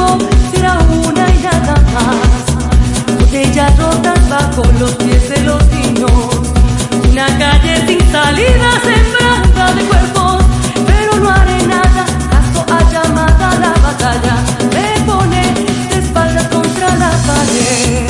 mundo será una y nada más. Botellas rotas bajo los pies de los niños, una calle sin salida sembrada de cuerpos, pero no haré nada, caso a llamada a la batalla, me pone de espaldas contra la pared.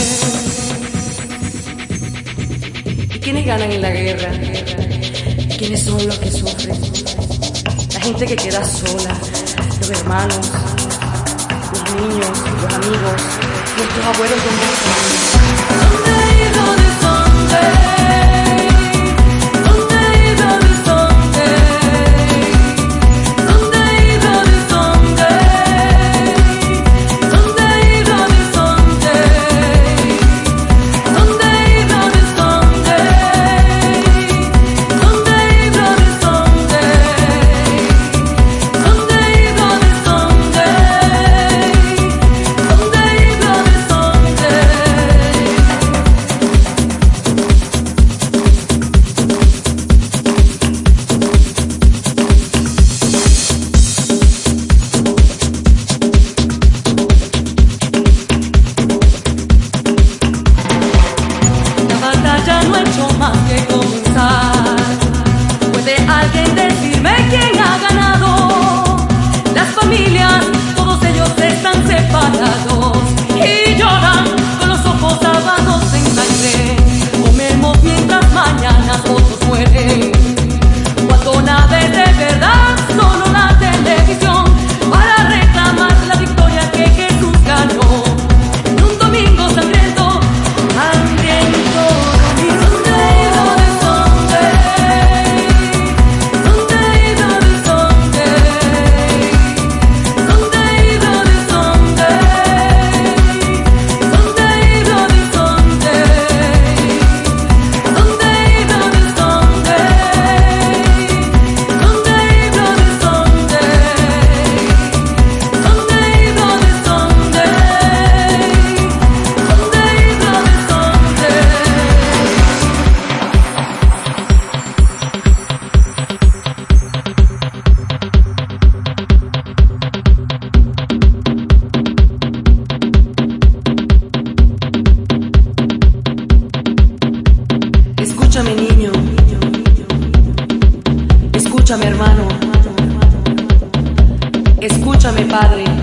¿Y quiénes ganan en la guerra? ¿Quiénes son los que sufren? La gente que queda sola, los hermanos, los niños, los amigos, nuestros abuelos, ¿dónde están? ¿Dónde ir, dónde, dónde? Ya no he hecho más que comenzar. ¿Puede alguien decirme quién ha ganado? Las familias, todos ellos están separados y lloran con los ojos lavados en sangre. Comemos mientras mañana otros mueren. Cuando nada es de verdad, solo la televisión para reclamar la victoria que Jesús ganó. En un domingo sangriento, hambriento. Escúchame, niño, escúchame, hermano, escúchame, padre.